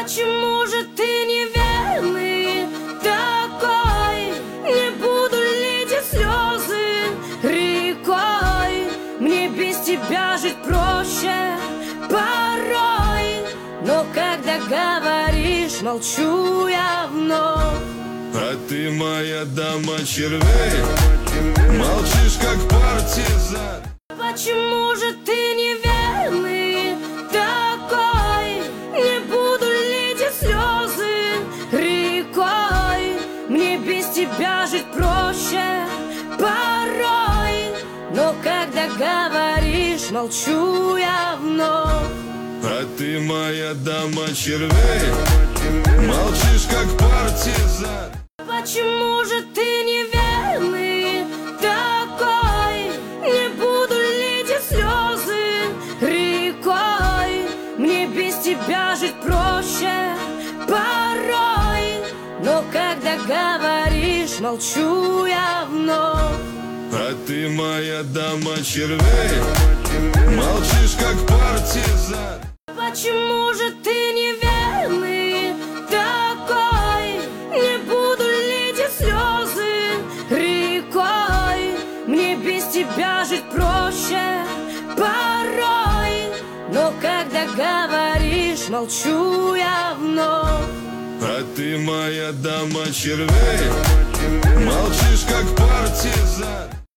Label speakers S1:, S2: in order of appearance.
S1: Почему же ты неверный такой? Не буду лить и слезы рекой. Мне без тебя жить проще порой. Но когда говоришь, молчу я вновь.
S2: А ты, моя дама червей, молчишь как партизан.
S1: Почему же ты неверный такой? Не буду лить и слезы рекой. Мне без тебя жить проще порой. Но когда говоришь, молчу я вновь.
S2: А ты, моя дама червей, молчишь как партизан.
S1: Почему же ты неверный такой? Не буду лить и слезы рекой. Мне без тебя жить проще порой. Но когда говоришь, молчу я вновь.
S2: А ты, моя дама червей, молчишь как партизан.
S1: Почему же ты неверный такой? Не буду лить и слезы рекой. Мне без тебя жить проще порой. Но когда говоришь, молчу я вновь.
S2: А ты, моя дама червей, молчишь как партизан.